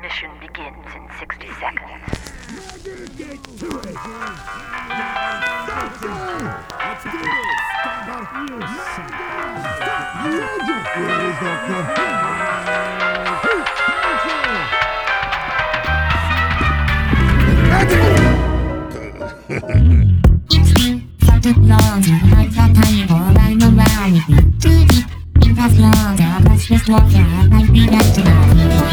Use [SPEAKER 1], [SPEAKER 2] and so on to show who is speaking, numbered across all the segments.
[SPEAKER 1] Ignition begins in 60 seconds.
[SPEAKER 2] Let's do this! Stand up, you son. Where is
[SPEAKER 3] It's been far too long, like that time for I'm around with you. Too deep in past long, let's just walk out like we got to know.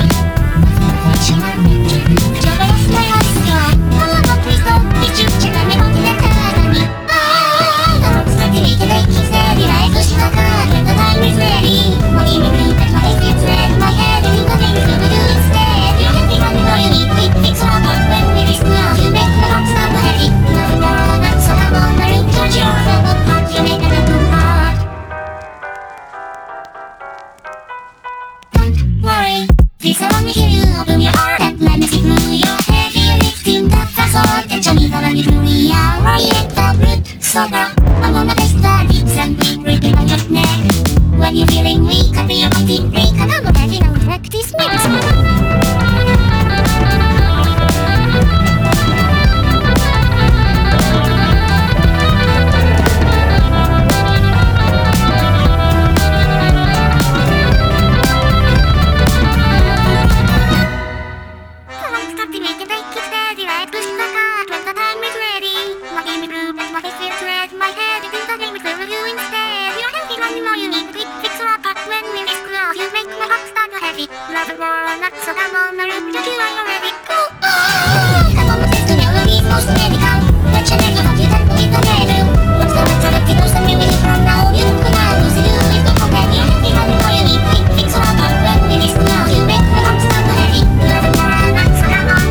[SPEAKER 3] Worry, please allow me hear you open your heart and let me see through your heavy lifting the facade and show me the running through reality the root so now I'm on the best the deeps and we breathing on your neck when you're feeling weak I feel your body break and I'm not having a practice makes me Love it more or not, so come on, the room, you are ready. Come on, let's do melodies, most medical. Let's check it out, you can believe the bedroom. What's the matter with the ghost and we will from now? You don't come out, lose it, it's no companion. You have more you need, quick fix or up, when we miss now. You make the box start to heavy. Love it more or not, so come on.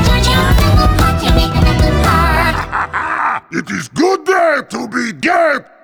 [SPEAKER 2] It is good day to be gay!